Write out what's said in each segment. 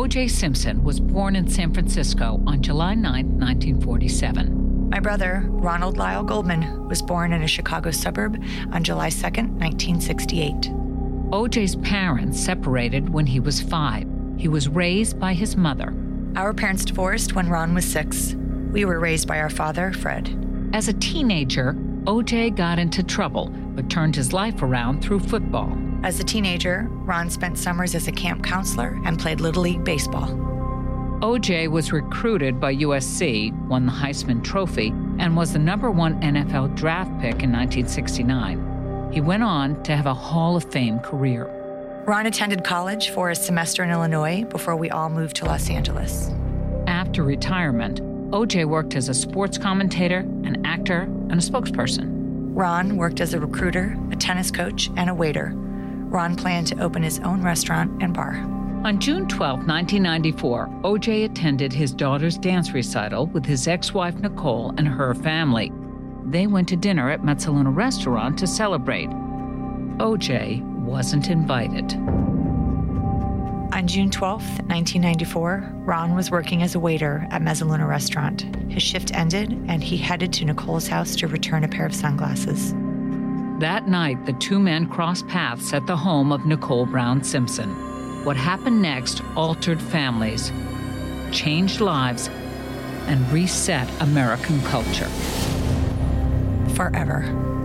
O.J. Simpson was born in San Francisco on July 9, 1947. My brother, Ronald Lyle Goldman, was born in a Chicago suburb on July 2nd, 1968. O.J.'s parents separated when he was 5. He was raised by his mother. Our parents divorced when Ron was 6. We were raised by our father, Fred. As a teenager, O.J. got into trouble, but turned his life around through football. As a teenager, Ron spent summers as a camp counselor and played Little League baseball. O.J. was recruited by USC, won the Heisman Trophy, and was the #1 NFL draft pick in 1969. He went on to have a Hall of Fame career. Ron attended college for a semester in Illinois before we all moved to Los Angeles. After retirement, O.J. worked as a sports commentator, an actor, and a spokesperson. Ron worked as a recruiter, a tennis coach, and a waiter. Ron planned to open his own restaurant and bar. On June 12, 1994, O.J. attended his daughter's dance recital with his ex-wife Nicole and her family. They went to dinner at Mezzaluna Restaurant to celebrate. O.J. wasn't invited. On June 12, 1994, Ron was working as a waiter at Mezzaluna Restaurant. His shift ended, and he headed to Nicole's house to return a pair of sunglasses. That night, the two men crossed paths at the home of Nicole Brown Simpson. What happened next altered families, changed lives, and reset American culture. Forever.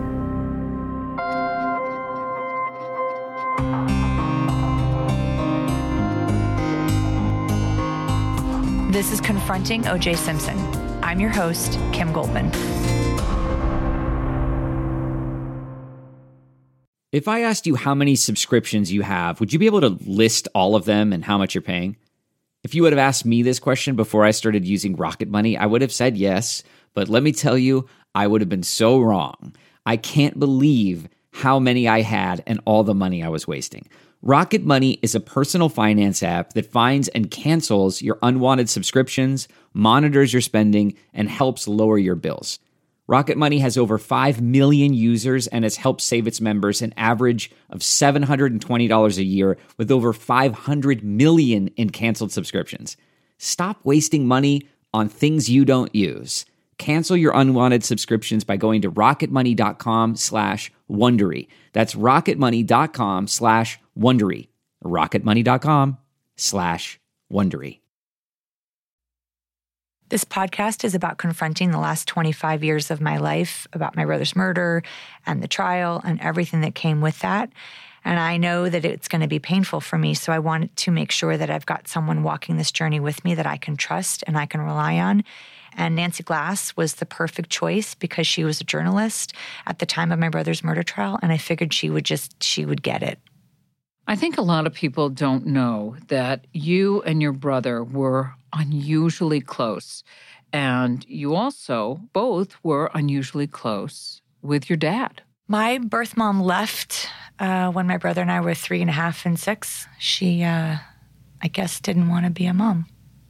This is Confronting O.J. Simpson. I'm your host, Kim Goldman. If I asked you how many subscriptions you have, would you be able to list all of them and how much you're paying? If you would have asked me this question before I started using Rocket Money, I would have said yes, but let me tell you, I would have been so wrong. I can't believe how many I had and all the money I was wasting. Rocket Money is a personal finance app that finds and cancels your unwanted subscriptions, monitors your spending, and helps lower your bills. Rocket Money has over 5 million users and has helped save its members an average of $720 a year with over 500 million in canceled subscriptions. Stop wasting money on things you don't use. Cancel your unwanted subscriptions by going to rocketmoney.com/Wondery. That's rocketmoney.com/Wondery. rocketmoney.com/Wondery. This podcast is about confronting the last 25 years of my life, about my brother's murder and the trial and everything that came with that. And I know that it's going to be painful for me, so I wanted to make sure that I've got someone walking this journey with me that I can trust and I can rely on. And Nancy Glass was the perfect choice because she was a journalist at the time of my brother's murder trial, and I figured she would get it. I think a lot of people don't know that you and your brother were unusually close. And you also both were unusually close with your dad. My birth mom left when my brother and I were 3.5 and 6. She, I guess, didn't want to be a mom.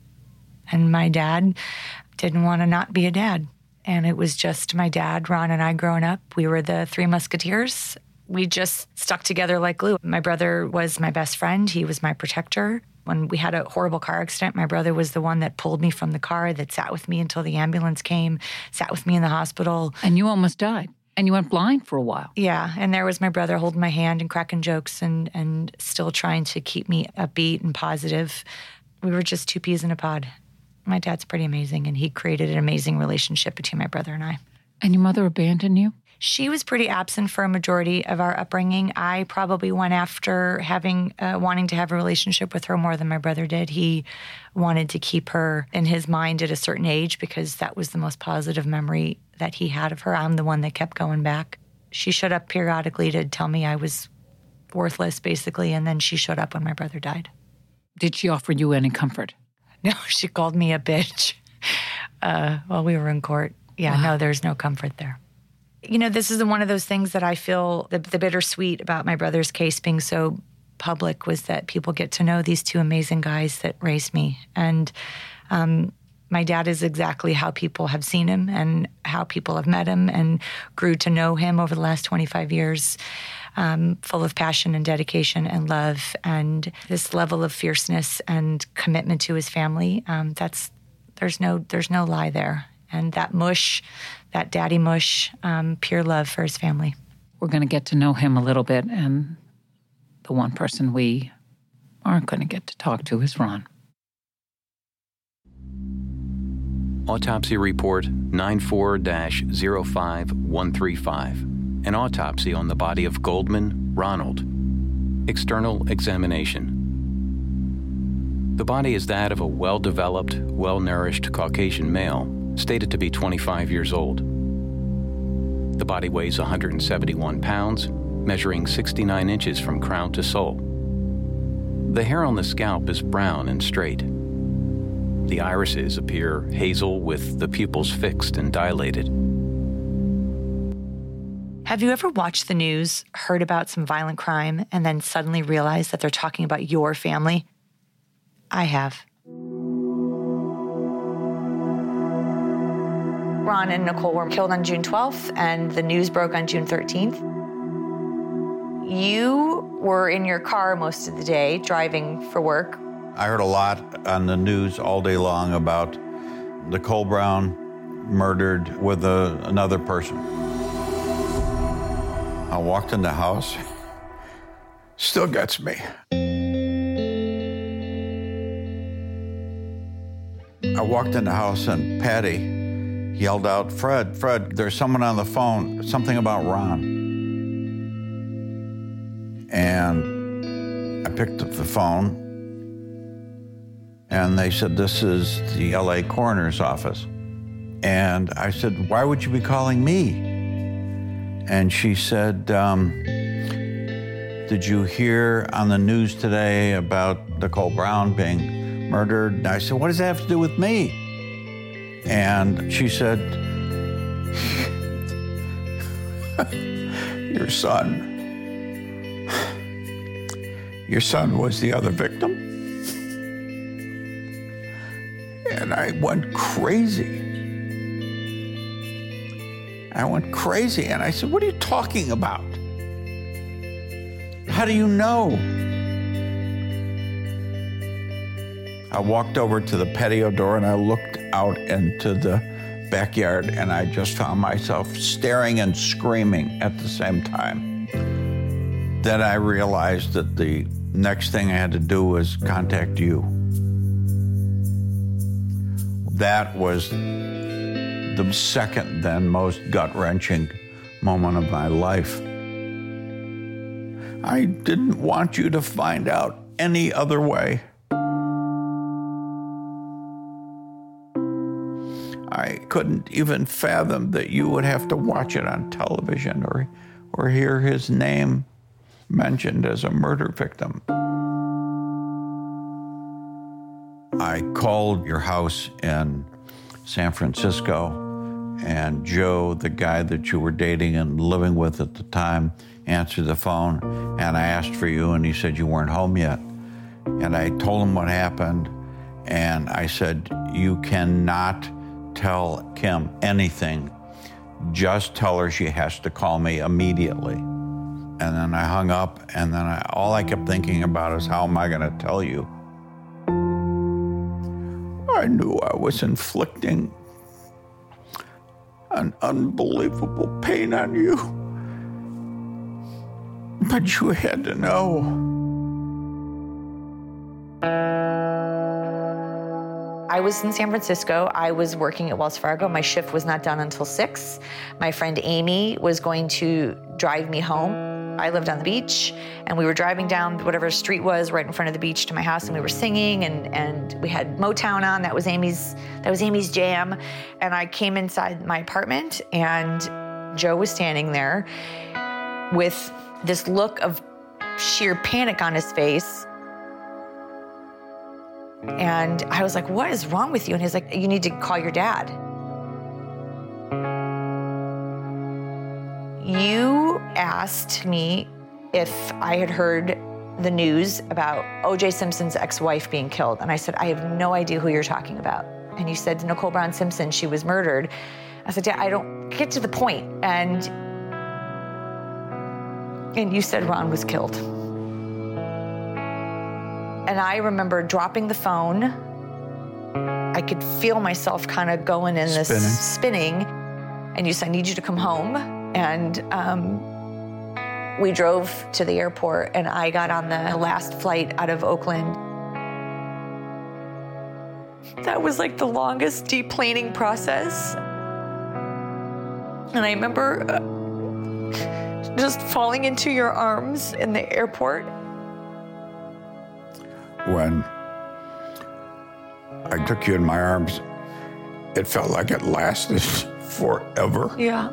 And my dad didn't want to not be a dad. And it was just my dad, Ron, and I growing up. We were the Three Musketeers. We just stuck together like glue. My brother was my best friend. He was my protector. When we had a horrible car accident, my brother was the one that pulled me from the car, that sat with me until the ambulance came, sat with me in the hospital. And you almost died. And you went blind for a while. Yeah, and there was my brother holding my hand and cracking jokes and still trying to keep me upbeat and positive. We were just two peas in a pod. My dad's pretty amazing, and he created an amazing relationship between my brother and I. And your mother abandoned you? She was pretty absent for a majority of our upbringing. I probably went after wanting to have a relationship with her more than my brother did. He wanted to keep her in his mind at a certain age because that was the most positive memory that he had of her. I'm the one that kept going back. She showed up periodically to tell me I was worthless, basically, and then she showed up when my brother died. Did she offer you any comfort? No, she called me a bitch while we were in court. Yeah, No, there's no comfort there. You know, this is one of those things that I feel the bittersweet about my brother's case being so public was that people get to know these two amazing guys that raised me. And My dad is exactly how people have seen him and how people have met him and grew to know him over the last 25 years, full of passion and dedication and love and this level of fierceness and commitment to his family. There's no lie there. And that mush, that daddy mush, pure love for his family. We're going to get to know him a little bit, and the one person we aren't going to get to talk to is Ron. Autopsy Report 94-05135. An autopsy on the body of Goldman Ronald. External examination. The body is that of a well-developed, well-nourished Caucasian male, stated to be 25 years old. The body weighs 171 pounds, measuring 69 inches from crown to sole. The hair on the scalp is brown and straight. The irises appear hazel with the pupils fixed and dilated. Have you ever watched the news, heard about some violent crime, and then suddenly realized that they're talking about your family? I have. Ron and Nicole were killed on June 12th, and the news broke on June 13th. You were in your car most of the day, driving for work. I heard a lot on the news all day long about Nicole Brown murdered with another person. I walked in the house. Still gets me. I walked in the house and Patty yelled out, Fred, there's someone on the phone, something about Ron. And I picked up the phone and they said, this is the LA coroner's office. And I said, why would you be calling me? And she said, did you hear on the news today about Nicole Brown being murdered? And I said, what does that have to do with me? And she said, your son was the other victim? And I went crazy. And I said, what are you talking about? How do you know? I walked over to the patio door and I looked out into the backyard and I just found myself staring and screaming at the same time. Then I realized that the next thing I had to do was contact you. That was the second then most gut-wrenching moment of my life. I didn't want you to find out any other way. I couldn't even fathom that you would have to watch it on television or hear his name mentioned as a murder victim. I called your house in San Francisco, and Joe, the guy that you were dating and living with at the time, answered the phone, and I asked for you, and he said you weren't home yet. And I told him what happened, and I said, you cannot tell Kim anything. Just tell her she has to call me immediately. And then I hung up, and then all I kept thinking about is, how am I going to tell you? I knew I was inflicting an unbelievable pain on you, but you had to know. I was in San Francisco. I was working at Wells Fargo. My shift was not done until 6. My friend Amy was going to drive me home. I lived on the beach, and we were driving down whatever street was right in front of the beach to my house, and we were singing, and we had Motown on. That was Amy's jam. And I came inside my apartment, and Joe was standing there with this look of sheer panic on his face. And I was like, what is wrong with you? And he's like, you need to call your dad. You asked me if I had heard the news about O.J. Simpson's ex-wife being killed. And I said, I have no idea who you're talking about. And you said Nicole Brown Simpson, she was murdered. I said, Dad, I don't get to the point. And you said Ron was killed. And I remember dropping the phone. I could feel myself kind of going in this spinning. And you said, I need you to come home. And we drove to the airport, and I got on the last flight out of Oakland. That was like the longest deplaning process. And I remember just falling into your arms in the airport. When I took you in my arms, it felt like it lasted forever. Yeah.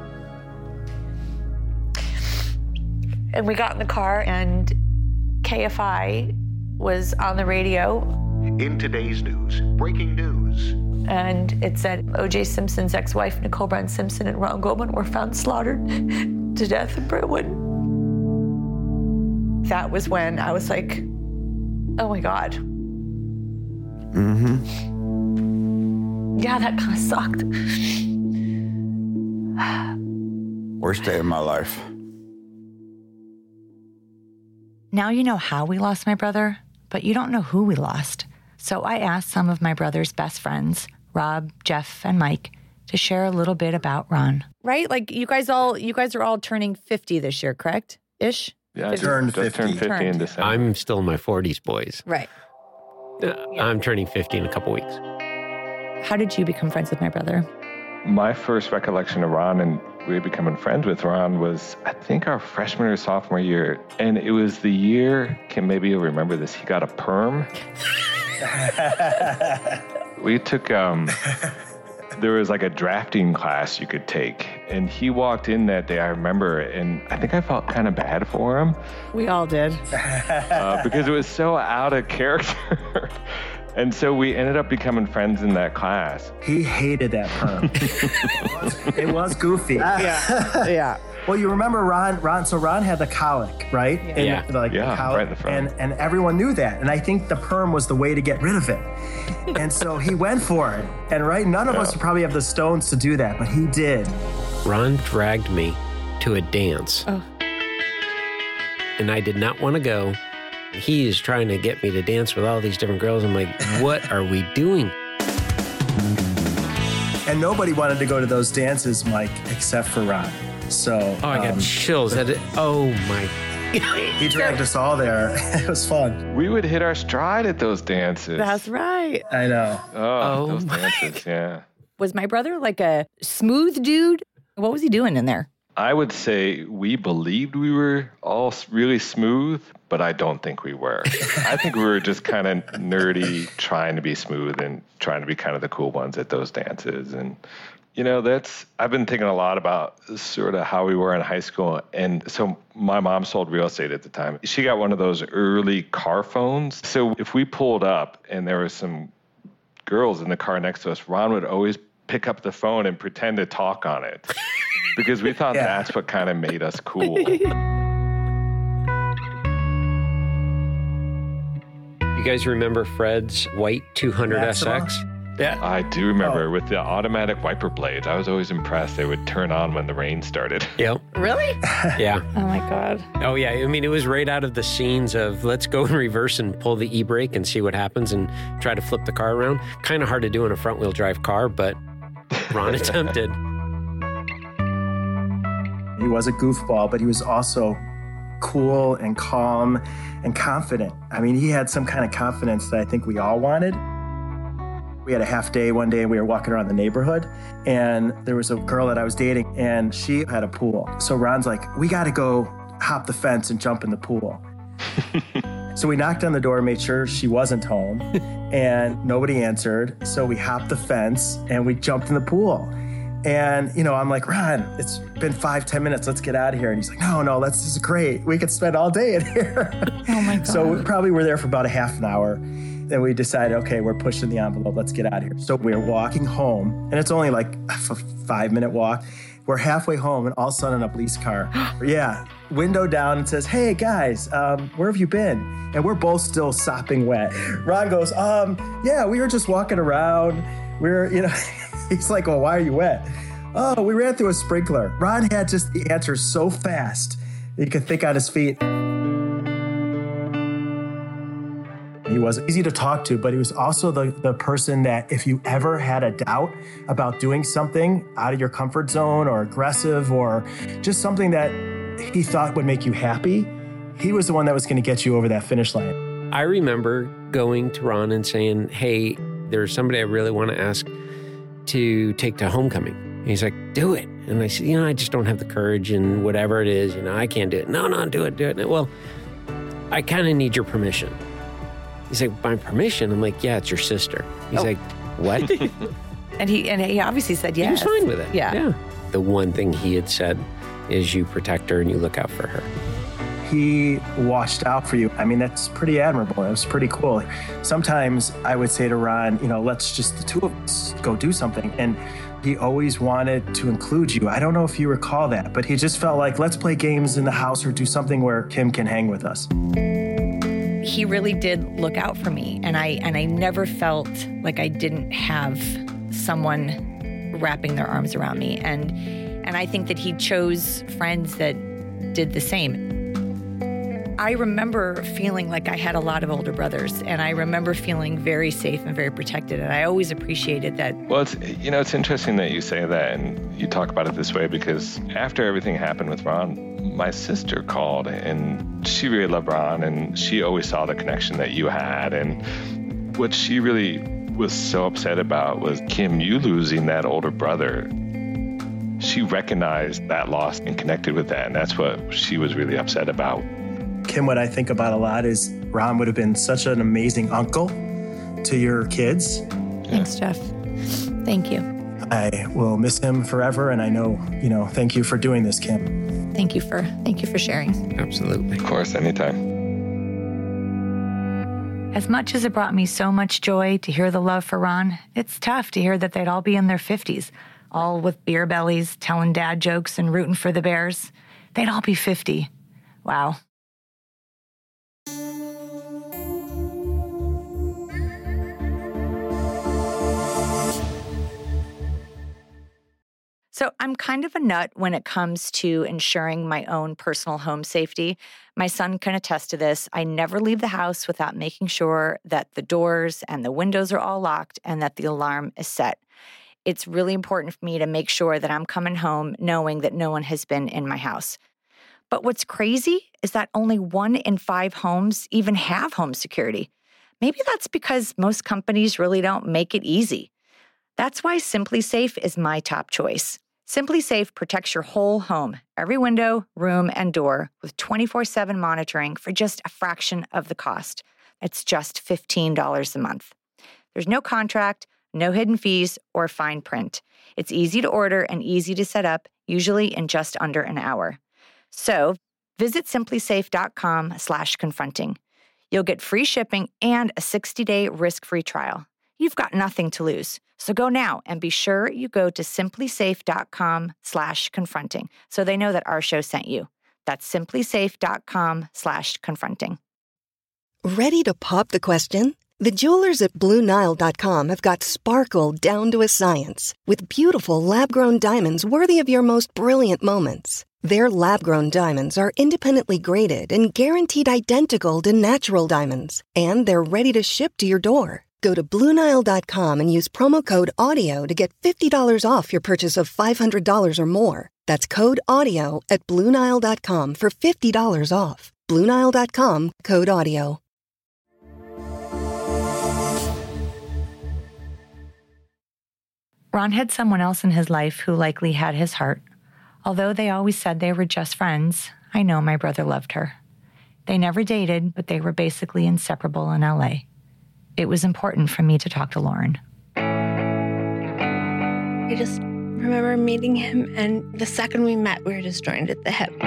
And we got in the car, and KFI was on the radio. In today's news, breaking news. And it said O.J. Simpson's ex-wife, Nicole Brown Simpson, and Ron Goldman were found slaughtered to death in Brentwood. That was when I was like, oh my God. Mm-hmm. Yeah, that kind of sucked. Worst day of my life. Now you know how we lost my brother, but you don't know who we lost. So I asked some of my brother's best friends, Rob, Jeff, and Mike, to share a little bit about Ron. Right? Like you guys are all turning 50 this year, correct? Ish? Yeah, I turned 50 in December. I'm still in my 40s, boys. Right. I'm turning 50 in a couple weeks. How did you become friends with my brother? My first recollection of Ron and we becoming friends with Ron was, I think, our freshman or sophomore year. And it was the year, maybe you'll remember this, he got a perm. We took, there was like a drafting class you could take. And he walked in that day, I remember, and I think I felt kind of bad for him. We all did. Because it was so out of character. And so we ended up becoming friends in that class. He hated that perm. It was goofy. Yeah. Well, you remember Ron had the colic, right? Yeah. Colic, right in the front. And everyone knew that. And I think the perm was the way to get rid of it. And so he went for it. And none of us would probably have the stones to do that, but he did. Ron dragged me to a dance. Oh. And I did not want to go. He is trying to get me to dance with all these different girls. I'm like, what are we doing? And nobody wanted to go to those dances, Mike, except for Ron. So I got chills. Oh my. He dragged us all there. It was fun. We would hit our stride at those dances. That's right. I know. Those dances, yeah. Was my brother like a smooth dude? What was he doing in there? I would say we believed we were all really smooth, but I don't think we were. I think we were just kind of nerdy, trying to be smooth and trying to be kind of the cool ones at those dances. And, I've been thinking a lot about sort of how we were in high school. And so my mom sold real estate at the time. She got one of those early car phones. So if we pulled up and there were some girls in the car next to us, Ron would always pick up the phone and pretend to talk on it. Because we thought that's what kind of made us cool. You guys remember Fred's white 200SX? Yeah, I do remember with the automatic wiper blades. I was always impressed. They would turn on when the rain started. Yep. Really? Yeah. Oh my God. Oh yeah. I mean, it was right out of the scenes of let's go in reverse and pull the e-brake and see what happens and try to flip the car around. Kind of hard to do in a front-wheel drive car, but Ron attempted. He was a goofball, but he was also cool and calm and confident. I mean, he had some kind of confidence that I think we all wanted. We had a half day one day and we were walking around the neighborhood and there was a girl that I was dating and she had a pool. So Ron's like, we got to go hop the fence and jump in the pool. So we knocked on the door, made sure she wasn't home and nobody answered. So we hopped the fence and we jumped in the pool. And, I'm like, Ron, it's been 5-10 minutes. Let's get out of here. And he's like, no, this is great. We could spend all day in here. Oh, my God. So we probably were there for about a half an hour. Then we decided, okay, we're pushing the envelope. Let's get out of here. So we're walking home. And it's only like a 5-minute walk. We're halfway home, and all of a sudden a police car, window down, and says, "Hey guys, where have you been?" And we're both still sopping wet. Ron goes, we were just walking around. He's like, "Well, why are you wet?" "Oh, we ran through a sprinkler." Ron had just the answer so fast he could think on his feet. He was easy to talk to, but he was also the person that if you ever had a doubt about doing something out of your comfort zone or aggressive or just something that he thought would make you happy, he was the one that was going to get you over that finish line. I remember going to Ron and saying, "Hey, there's somebody I really want to ask to take to homecoming." And he's like, "Do it." And I said, "I just don't have the courage and whatever it is, I can't do it." No, do it. "Well, I kind of need your permission." He's like, "My permission?" I'm like, "Yeah, it's your sister." He's like, "What?" And he obviously said yes. He was fine with it. Yeah. The one thing he had said is you protect her and you look out for her. He watched out for you. I mean, that's pretty admirable. It was pretty cool. Sometimes I would say to Ron, let's just the two of us go do something. And he always wanted to include you. I don't know if you recall that, but he just felt like, let's play games in the house or do something where Kim can hang with us. He really did look out for me, and I never felt like I didn't have someone wrapping their arms around me. And I think that he chose friends that did the same. I remember feeling like I had a lot of older brothers, and I remember feeling very safe and very protected, and I always appreciated that. Well, it's interesting that you say that and you talk about it this way, because after everything happened with Ron, my sister called, and she really loved Ron, and she always saw the connection that you had. And what she really was so upset about was, Kim, you losing that older brother. She recognized that loss and connected with that, and that's what she was really upset about. Kim, what I think about a lot is Ron would have been such an amazing uncle to your kids. Thanks, Jeff. Thank you. I will miss him forever, and I know, thank you for doing this, Kim. Thank you for sharing. Absolutely. Of course, anytime. As much as it brought me so much joy to hear the love for Ron, it's tough to hear that they'd all be in their 50s, all with beer bellies, telling dad jokes and rooting for the Bears. They'd all be 50. Wow. So I'm kind of a nut when it comes to ensuring my own personal home safety. My son can attest to this. I never leave the house without making sure that the doors and the windows are all locked and that the alarm is set. It's really important for me to make sure that I'm coming home knowing that no one has been in my house. But what's crazy is that only 1 in 5 homes even have home security. Maybe that's because most companies really don't make it easy. That's why SimpliSafe is my top choice. SimpliSafe protects your whole home, every window, room, and door with 24/7 monitoring for just a fraction of the cost. It's just $15 a month. There's no contract, no hidden fees, or fine print. It's easy to order and easy to set up, usually in just under an hour. So visit simplysafe.com/confronting. You'll get free shipping and a 60-day risk-free trial. You've got nothing to lose. So go now and be sure you go to simplysafe.com/confronting so they know that our show sent you. That's simplysafe.com/confronting. Ready to pop the question? The jewelers at BlueNile.com have got sparkle down to a science with beautiful lab-grown diamonds worthy of your most brilliant moments. Their lab-grown diamonds are independently graded and guaranteed identical to natural diamonds, and they're ready to ship to your door. Go to BlueNile.com and use promo code AUDIO to get $50 off your purchase of $500 or more. That's code AUDIO at BlueNile.com for $50 off. BlueNile.com, code AUDIO. Ron had someone else in his life who likely had his heart. Although they always said they were just friends, I know my brother loved her. They never dated, but they were basically inseparable in LA. It was important for me to talk to Lauren. I just remember meeting him, and the second we met, we were just joined at the hip.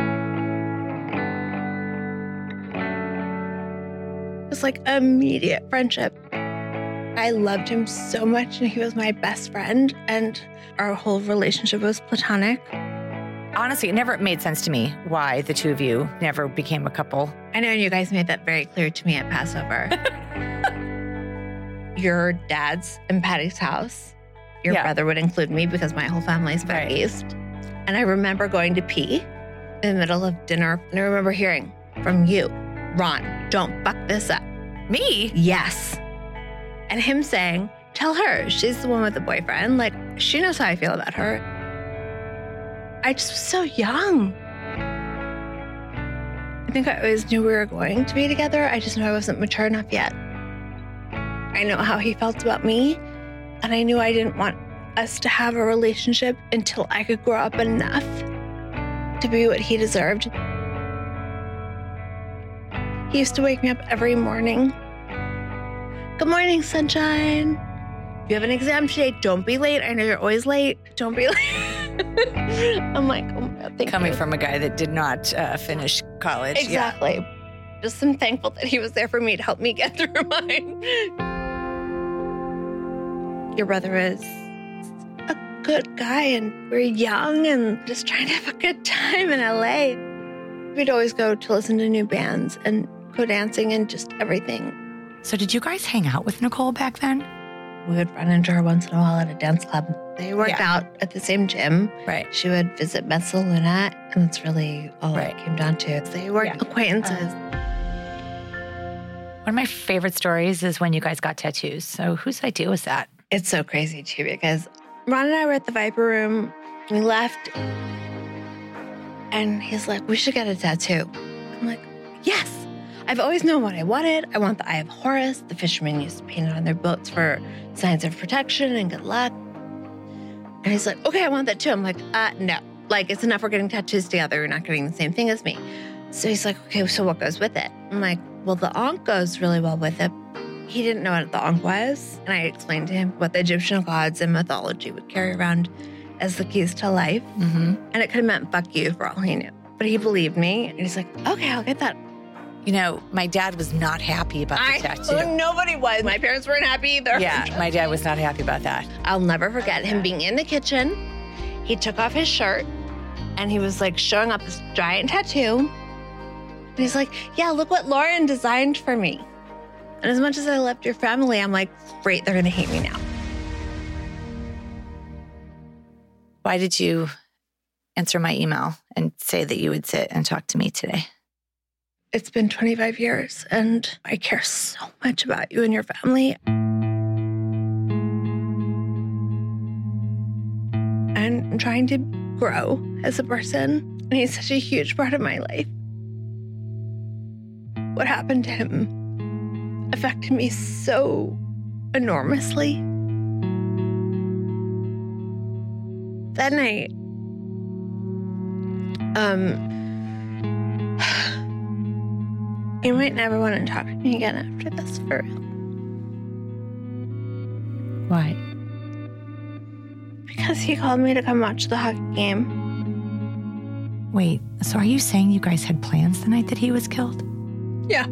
It was like immediate friendship. I loved him so much, and he was my best friend, and our whole relationship was platonic. Honestly, it never made sense to me why the two of you never became a couple. I know you guys made that very clear to me at Passover. Your dad's and Patty's house. Your brother would include me because my whole family's back east. And I remember going to pee in the middle of dinner. And I remember hearing from you, Ron, don't fuck this up. Me? Yes. And him saying, tell her she's the one with the boyfriend. Like, she knows how I feel about her. I just was so young. I think I always knew we were going to be together. I just knew I wasn't mature enough yet. I know how he felt about me, and I knew I didn't want us to have a relationship until I could grow up enough to be what he deserved. He used to wake me up every morning. Good morning, sunshine. If you have an exam today, don't be late. I know you're always late. Don't be late. I'm like, oh my God, thank Coming you. from a guy that did not finish college. Exactly. Yeah. Just am thankful that he was there for me to help me get through mine. Your brother is a good guy, and we're young and just trying to have a good time in LA. We'd always go to listen to new bands and go dancing and just everything. So did you guys hang out with Nicole back then? We would run into her once in a while at a dance club. They worked out at the same gym. Right. She would visit Metzaluna, and that's really all it came down to. They were acquaintances. One of my favorite stories is when you guys got tattoos. So whose idea was that? It's so crazy, too, because Ron and I were at the Viper Room. We left, and he's like, we should get a tattoo. I'm like, yes. I've always known what I wanted. I want the Eye of Horus. The fishermen used to paint it on their boats for signs of protection and good luck. And he's like, okay, I want that too. I'm like, no. Like, it's enough we're getting tattoos together. You're not getting the same thing as me. So he's like, okay, so what goes with it? I'm like, well, the Ankh goes really well with it. He didn't know what the Ankh was. And I explained to him what the Egyptian gods and mythology would carry around as the keys to life. Mm-hmm. And it could have meant fuck you for all he knew. But he believed me. And he's like, okay, I'll get that. You know, my dad was not happy about the tattoo. Nobody was. My parents weren't happy either. Yeah, my dad was not happy about that. I'll never forget him being in the kitchen. He took off his shirt and he was like showing up this giant tattoo. And he's like, yeah, look what Lauren designed for me. And as much as I loved your family, I'm like, great, they're going to hate me now. Why did you answer my email and say that you would sit and talk to me today? It's been 25 years, and I care so much about you and your family. And I'm trying to grow as a person, and he's such a huge part of my life. What happened to him affected me so enormously. That night, you might never want to talk to me again after this, for real. Why? Because he called me to come watch the hockey game. Wait, so are you saying you guys had plans the night that he was killed? Yeah.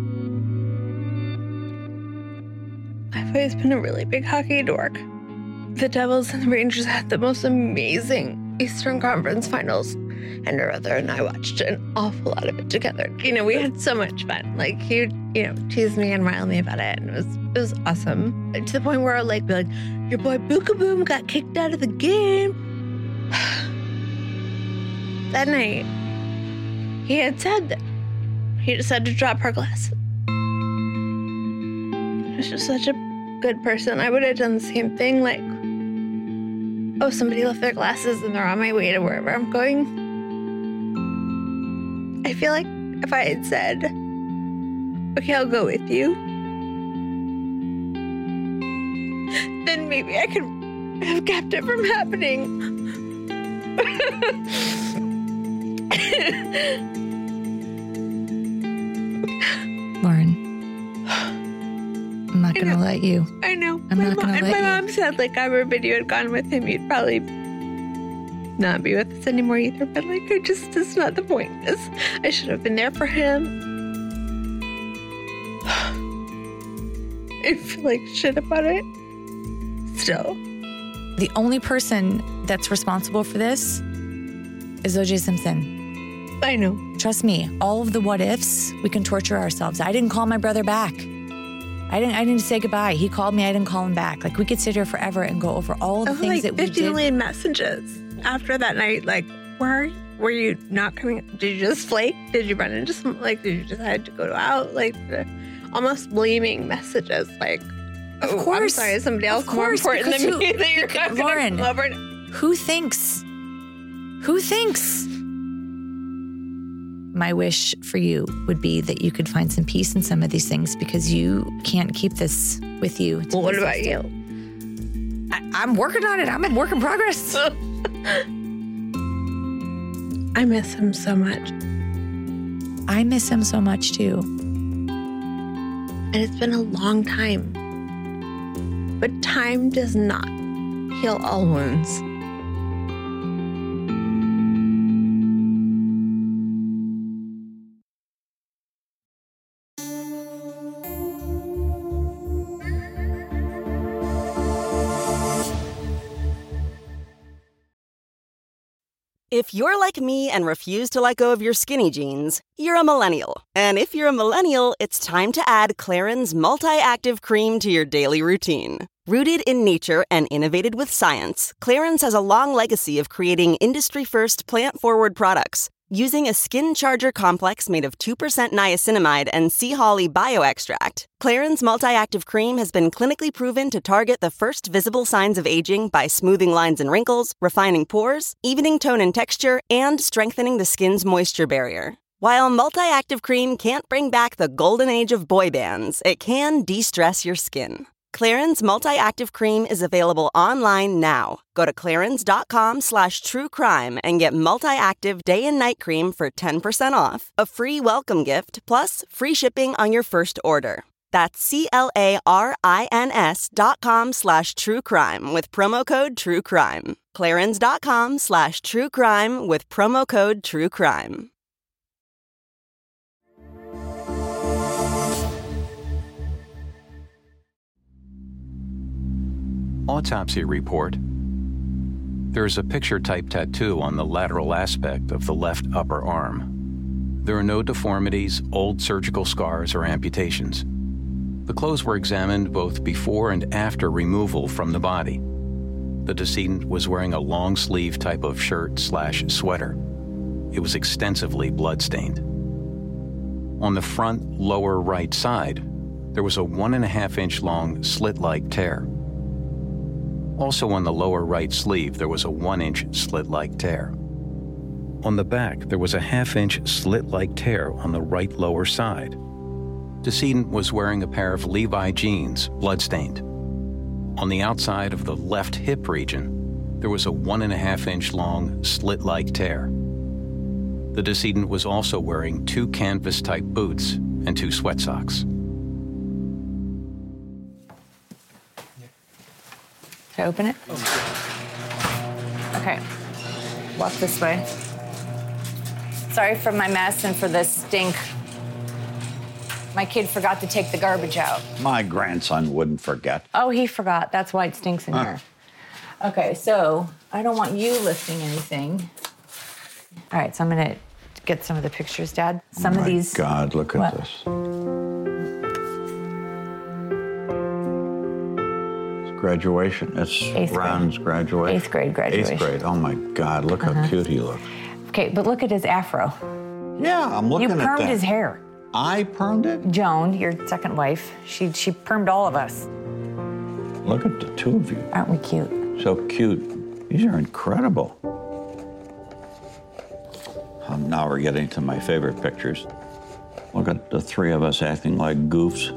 I've always been a really big hockey dork. The Devils and the Rangers had the most amazing Eastern Conference Finals. And your brother and I watched an awful lot of it together. You know, we had so much fun. Like, he would, tease me and rile me about it. And it was awesome. To the point where I'd be like, your boy Booka Boom got kicked out of the game. That night, he had said that he decided to drop her glasses. He was just such a good person. I would have done the same thing. Like, oh, somebody left their glasses and they're on my way to wherever I'm going. I feel like if I had said, okay, I'll go with you, then maybe I could have kept it from happening. Lauren, I'm not going to let you. I know. I'm not going to let you. My mom said, like, God forbid you had gone with him, you'd probably not be with us anymore either. But, like, it's not the point. I should have been there for him. I feel like shit about it still. The only person that's responsible for this is O.J. Simpson. I know. Trust me, all of the what ifs, we can torture ourselves. I didn't call my brother back. I didn't say goodbye. He called me. I didn't call him back. Like, we could sit here forever and go over all of the things that we did. 50 million messages after that night. Like, were you not coming? Did you just flake? Did you run into some, like, did you decide to go out? Like, almost blaming messages. Like, of course. I'm sorry, somebody else more important than me that you're not Lauren, over. Who thinks? Who thinks? My wish for you would be that you could find some peace in some of these things, because you can't keep this with you. Well, what about you? I'm working on it. I'm in work in progress. I miss him so much. I miss him so much too. And it's been a long time. But time does not heal all wounds. If you're like me and refuse to let go of your skinny jeans, you're a millennial. And if you're a millennial, it's time to add Clarins Multi-Active Cream to your daily routine. Rooted in nature and innovated with science, Clarins has a long legacy of creating industry-first plant-forward products. Using a skin charger complex made of 2% niacinamide and sea holly bioextract, Clarins Multi-Active Cream has been clinically proven to target the first visible signs of aging by smoothing lines and wrinkles, refining pores, evening tone and texture, and strengthening the skin's moisture barrier. While Multi-Active Cream can't bring back the golden age of boy bands, it can de-stress your skin. Clarins Multi-Active Cream is available online now. Go to clarins.com/truecrime and get Multi-Active Day and Night Cream for 10% off, a free welcome gift, plus free shipping on your first order. That's CLARINS.com/truecrime with promo code TrueCrime. Clarins.com/truecrime with promo code TrueCrime. Autopsy report. There is a picture-type tattoo on the lateral aspect of the left upper arm. There are no deformities, old surgical scars, or amputations. The clothes were examined both before and after removal from the body. The decedent was wearing a long-sleeve type of shirt/sweater. It was extensively blood-stained. On the front lower right side, there was a 1.5-inch long slit-like tear. Also on the lower right sleeve, there was a 1-inch slit-like tear. On the back, there was a 1/2-inch slit-like tear on the right lower side. Decedent was wearing a pair of Levi jeans, bloodstained. On the outside of the left hip region, there was a 1.5-inch long slit-like tear. The decedent was also wearing 2 canvas-type boots and 2 sweat socks. Can I open it? Okay. Walk this way. Sorry for my mess and for this stink. My kid forgot to take the garbage out. My grandson wouldn't forget. Oh, he forgot. That's why it stinks in here. Okay, so I don't want you lifting anything. All right, so I'm gonna get some of the pictures, Dad. Some of these. God, look at this. Graduation. It's Ron's graduation. 8th grade graduation. 8th grade. Oh my God, look how cute he looks. Okay, but look at his afro. Yeah, I'm looking at that. You permed his hair. I permed it? Joan, your second wife, she permed all of us. Look at the two of you. Aren't we cute? So cute. These are incredible. Now we're getting to my favorite pictures. Look at the three of us acting like goofs.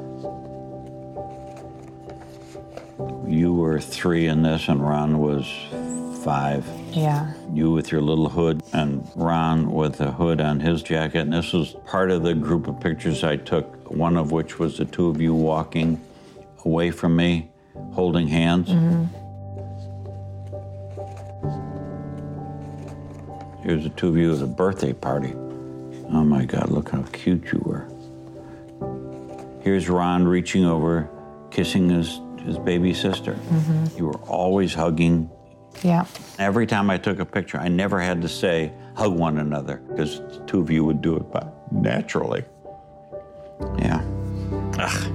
You were 3 in this, and Ron was 5. Yeah. You with your little hood, and Ron with a hood on his jacket. And this was part of the group of pictures I took, one of which was the two of you walking away from me, holding hands. Mm-hmm. Here's the two of you at a birthday party. Oh my God, look how cute you were. Here's Ron reaching over, kissing his baby sister. Mm-hmm. You were always hugging Yeah. Every time I took a picture, I never had to say, hug one another, because the two of you would do it naturally. Yeah. Ugh.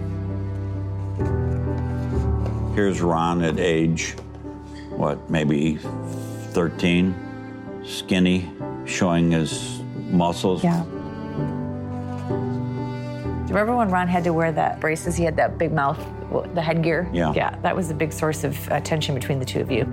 Here's Ron at age, maybe 13, skinny, showing his muscles. Yeah. Do you remember when Ron had to wear that braces? He had that big mouth, the headgear? Yeah. Yeah, that was a big source of tension between the two of you.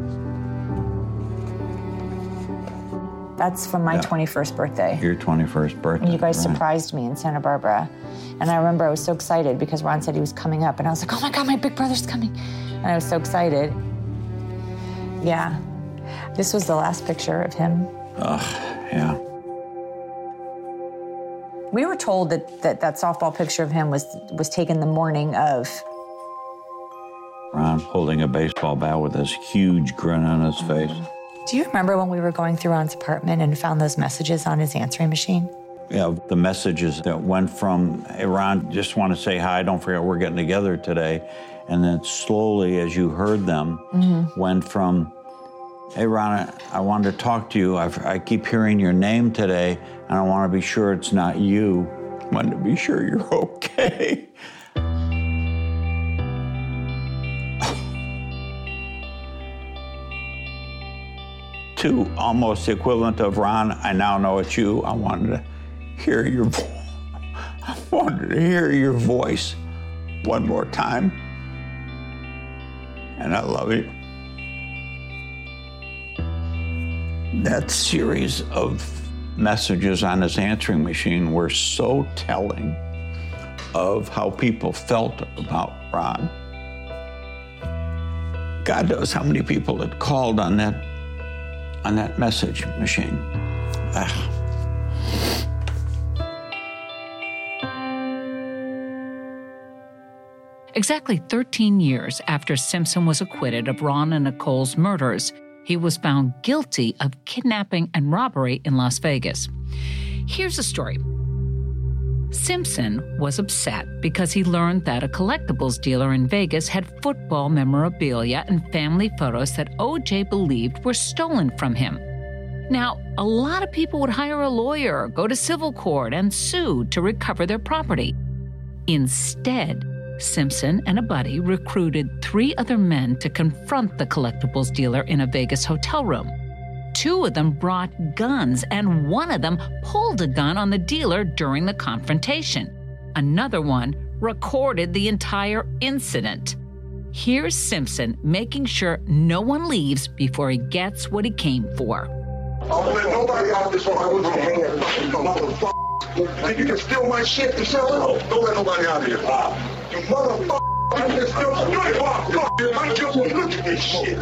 That's from my 21st birthday. Your 21st birthday. And you guys surprised me in Santa Barbara. And I remember I was so excited because Ron said he was coming up. And I was like, oh my God, my big brother's coming. And I was so excited. Yeah. This was the last picture of him. Yeah. We were told that softball picture of him was taken the morning of. Ron holding a baseball bat with this huge grin on his face. Do you remember when we were going through Ron's apartment and found those messages on his answering machine? Yeah, the messages that went from, hey, Ron, just want to say hi, don't forget we're getting together today. And then slowly, as you heard them, went from, hey, Ron, I wanted to talk to you. I keep hearing your name today, and I want to be sure it's not you. I want to be sure you're okay. To almost the equivalent of, Ron, I now know it's you. I wanted to hear your voice one more time. And I love you. That series of messages on his answering machine were so telling of how people felt about Ron. God knows how many people had called on that message machine. Exactly 13 years after Simpson was acquitted of Ron and Nicole's murders, he was found guilty of kidnapping and robbery in Las Vegas. Here's the story. Simpson was upset because he learned that a collectibles dealer in Vegas had football memorabilia and family photos that O.J. believed were stolen from him. Now, a lot of people would hire a lawyer, go to civil court, and sue to recover their property. Instead, Simpson and a buddy recruited 3 other men to confront the collectibles dealer in a Vegas hotel room. 2 of them brought guns, and one of them pulled a gun on the dealer during the confrontation. Another one recorded the entire incident. Here's Simpson making sure no one leaves before he gets what he came for. I don't let nobody out this one. I was gonna hang that motherfucker. Think you can steal my shit and sell it? Don't let nobody out of here. You motherfucker. You can steal some shit. I just look at this shit.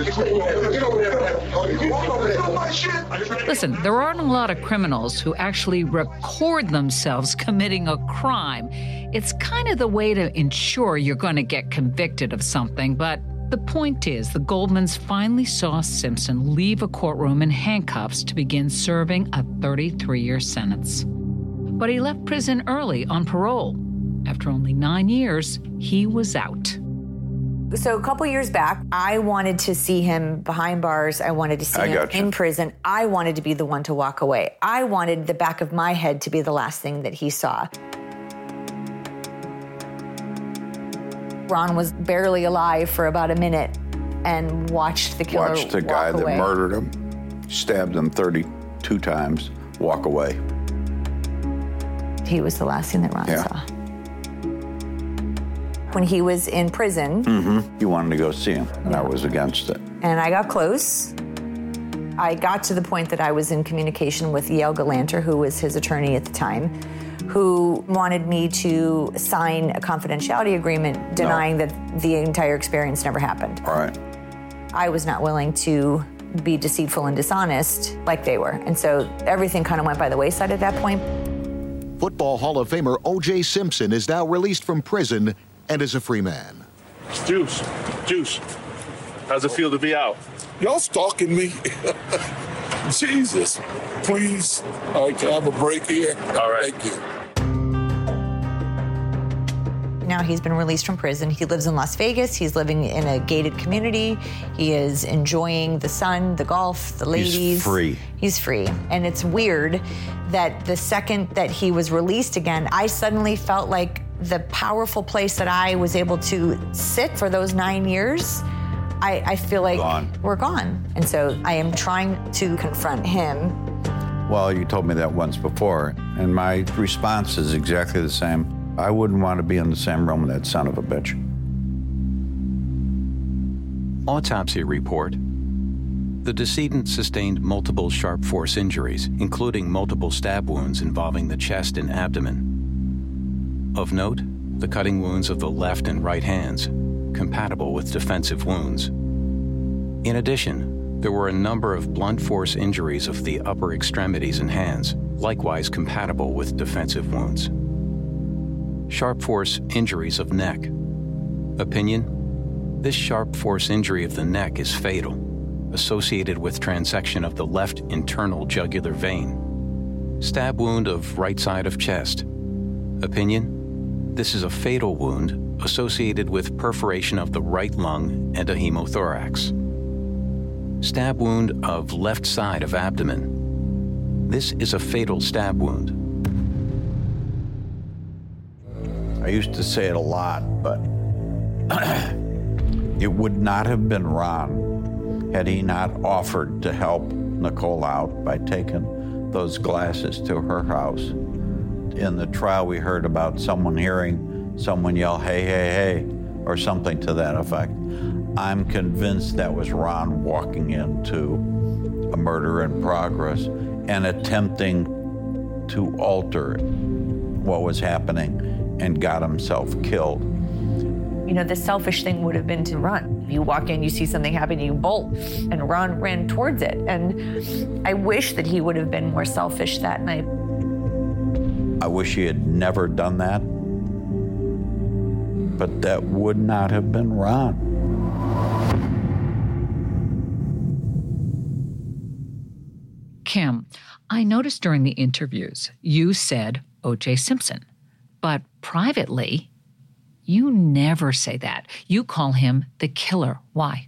Listen, there aren't a lot of criminals who actually record themselves committing a crime. It's kind of the way to ensure you're going to get convicted of something, but the point is, the Goldmans finally saw Simpson leave a courtroom in handcuffs to begin serving a 33-year sentence. But he left prison early on parole. After only 9 years, he was out. So a couple years back, I wanted to see him behind bars. I wanted to see him in prison. I wanted to be the one to walk away. I wanted the back of my head to be the last thing that he saw. Ron was barely alive for about a minute and watched the killer Watched the guy that murdered him, stabbed him 32 times, walk away. He was the last thing that Ron saw. When he was in prison. You wanted to go see him, and I was against it. And I got close. I got to the point that I was in communication with Yale Galanter, who was his attorney at the time, who wanted me to sign a confidentiality agreement denying that the entire experience never happened. All right. I was not willing to be deceitful and dishonest like they were. And so everything kind of went by the wayside at that point. Football Hall of Famer O.J. Simpson is now released from prison and is a free man. Juice, how's it feel to be out? Y'all stalking me? Jesus, please. All right, can I have a break here? All right. Thank you. Now he's been released from prison. He lives in Las Vegas. He's living in a gated community. He is enjoying the sun, the golf, the ladies. He's free. He's free. And it's weird that the second that he was released again, I suddenly felt like the powerful place that I was able to sit for those 9 years, I feel like we're gone. And so I am trying to confront him. Well, you told me that once before, and my response is exactly the same. I wouldn't want to be in the same room with that son of a bitch. Autopsy report. The decedent sustained multiple sharp force injuries, including multiple stab wounds involving the chest and abdomen. Of note, the cutting wounds of the left and right hands, compatible with defensive wounds. In addition, there were a number of blunt force injuries of the upper extremities and hands, likewise compatible with defensive wounds. Sharp force injuries of neck. Opinion: this sharp force injury of the neck is fatal, associated with transection of the left internal jugular vein. Stab wound of right side of chest. Opinion: this is a fatal wound associated with perforation of the right lung and a hemothorax. Stab wound of left side of abdomen. This is a fatal stab wound. I used to say it a lot, but it would not have been Ron had he not offered to help Nicole out by taking those glasses to her house. In the trial, we heard about someone hearing someone yell, "Hey, hey, hey," or something to that effect. I'm convinced that was Ron walking into a murder in progress and attempting to alter what was happening and got himself killed. You know, the selfish thing would have been to run. You walk in, you see something happen, you bolt, and Ron ran towards it. And I wish that he would have been more selfish that night. I wish he had never done that, but that would not have been Ron. Kim, I noticed during the interviews you said O.J. Simpson, but privately, you never say that. You call him the killer. Why?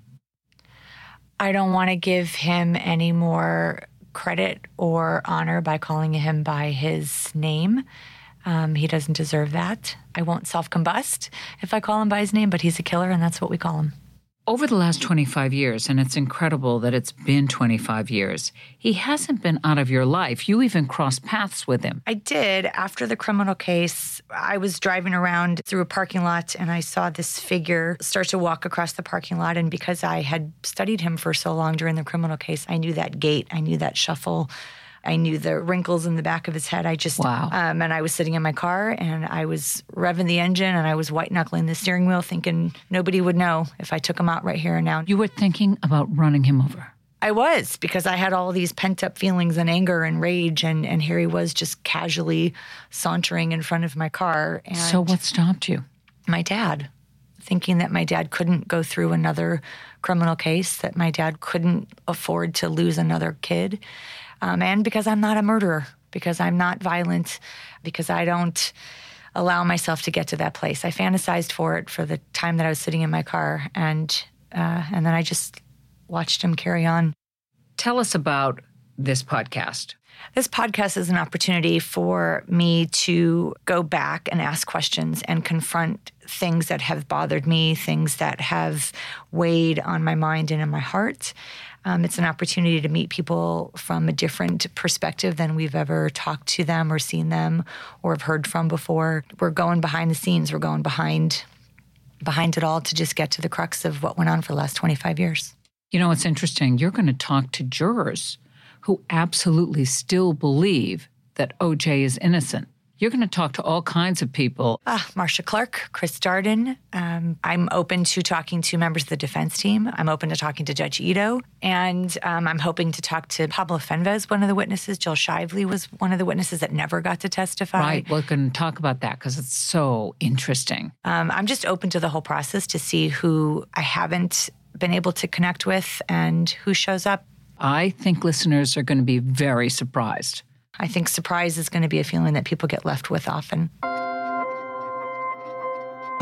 I don't want to give him any more credit or honor by calling him by his name. He doesn't deserve that. I won't self-combust if I call him by his name, but he's a killer, and that's what we call him. Over the last 25 years, and it's incredible that it's been 25 years, he hasn't been out of your life. You even crossed paths with him. I did. After the criminal case, I was driving around through a parking lot, and I saw this figure start to walk across the parking lot. And because I had studied him for so long during the criminal case, I knew that gait. I knew that shuffle. I knew the wrinkles in the back of his head. Wow. And I was sitting in my car, and I was revving the engine, and I was white-knuckling the steering wheel, thinking nobody would know if I took him out right here and now. You were thinking about running him over. I was, because I had all these pent-up feelings and anger and rage, and here he was just casually sauntering in front of my car. And so what stopped you? My dad. Thinking that my dad couldn't go through another criminal case, that my dad couldn't afford to lose another kid. And because I'm not a murderer, because I'm not violent, because I don't allow myself to get to that place. I fantasized for it for the time that I was sitting in my car, and then I just watched him carry on. Tell us about this podcast. This podcast is an opportunity for me to go back and ask questions and confront things that have bothered me, things that have weighed on my mind and in my heart. It's an opportunity to meet people from a different perspective than we've ever talked to them or seen them or have heard from before. We're going behind the scenes. We're going behind it all to just get to the crux of what went on for the last 25 years. You know, it's interesting. You're going to talk to jurors who absolutely still believe that O.J. is innocent. You're going to talk to all kinds of people. Marcia Clark, Chris Darden. I'm open to talking to members of the defense team. I'm open to talking to Judge Ito. And I'm hoping to talk to Pablo Fenves, one of the witnesses. Jill Shively was one of the witnesses that never got to testify. Right. We're going to talk about that because it's so interesting. I'm just open to the whole process to see who I haven't been able to connect with and who shows up. I think listeners are going to be very surprised. I think surprise is going to be a feeling that people get left with often.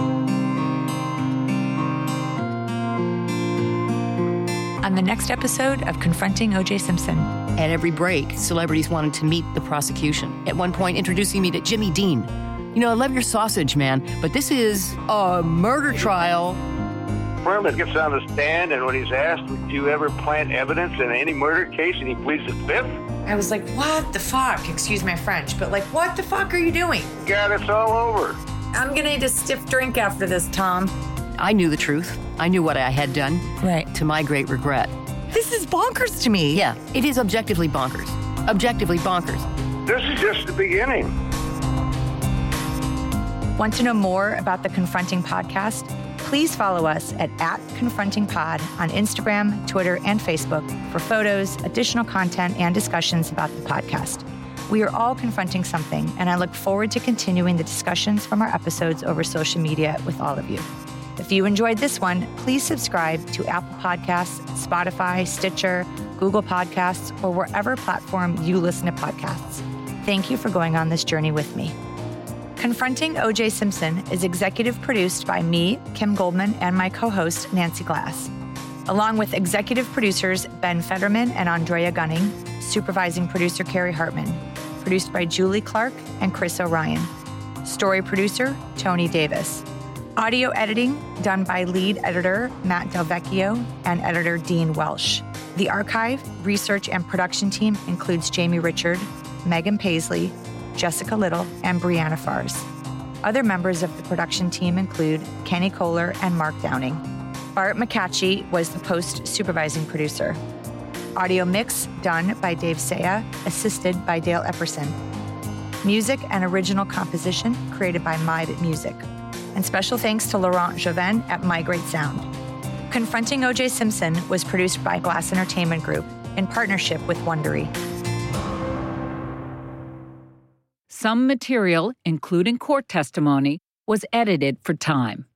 on the next episode of Confronting O.J. Simpson. At every break, celebrities wanted to meet the prosecution. At one point, introducing me to Jimmy Dean. You know, I love your sausage, man, but this is a murder trial. Merlin gets on the stand, and when he's asked, would you ever plant evidence in any murder case, and he pleads the fifth? I was like, what the fuck? Excuse my French, but like, what the fuck are you doing? God, it's all over. I'm gonna need a stiff drink after this, Tom. I knew the truth. I knew what I had done. Right. To my great regret. This is bonkers to me. Yeah, it is objectively bonkers. Objectively bonkers. This is just the beginning. Want to know more about the Confronting Podcast? Please follow us at @ConfrontingPod on Instagram, Twitter, and Facebook for photos, additional content, and discussions about the podcast. We are all confronting something, and I look forward to continuing the discussions from our episodes over social media with all of you. If you enjoyed this one, please subscribe to Apple Podcasts, Spotify, Stitcher, Google Podcasts, or wherever platform you listen to podcasts. Thank you for going on this journey with me. Confronting O.J. Simpson is executive produced by me, Kim Goldman, and my co-host, Nancy Glass, along with executive producers Ben Fetterman and Andrea Gunning, supervising producer Carrie Hartman, produced by Julie Clark and Chris O'Ryan, story producer Tony Davis, audio editing done by lead editor Matt Delvecchio and editor Dean Welsh. The archive, research, and production team includes Jamie Richard, Megan Paisley, Jessica Little, and Brianna Fars. Other members of the production team include Kenny Kohler and Mark Downing. Bart McCatchy was the post-supervising producer. Audio mix done by Dave Saya, assisted by Dale Epperson. Music and original composition created by MyBit Music. And special thanks to Laurent Joven at My Great Sound. Confronting O.J. Simpson was produced by Glass Entertainment Group in partnership with Wondery. Some material, including court testimony, was edited for time.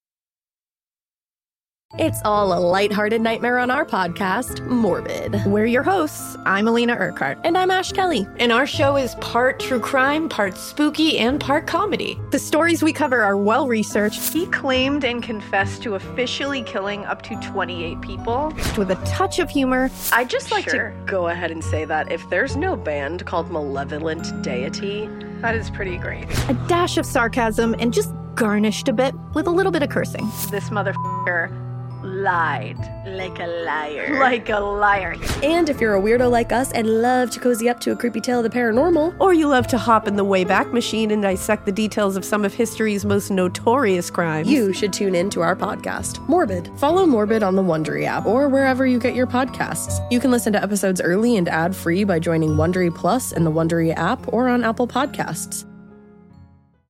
It's all a lighthearted nightmare on our podcast, Morbid. We're your hosts. I'm Alina Urquhart. And I'm Ash Kelly. And our show is part true crime, part spooky, and part comedy. The stories we cover are well-researched. He claimed and confessed to officially killing up to 28 people. With a touch of humor. I'd just like to go ahead and say that if there's no band called Malevolent Deity, that is pretty great. A dash of sarcasm and just garnished a bit with a little bit of cursing. This motherfucker lied like a liar. Like a liar. And if you're a weirdo like us and love to cozy up to a creepy tale of the paranormal, or you love to hop in the Wayback Machine and dissect the details of some of history's most notorious crimes, you should tune in to our podcast, Morbid. Follow Morbid on the Wondery app or wherever you get your podcasts. You can listen to episodes early and ad-free by joining Wondery Plus in the Wondery app or on Apple Podcasts.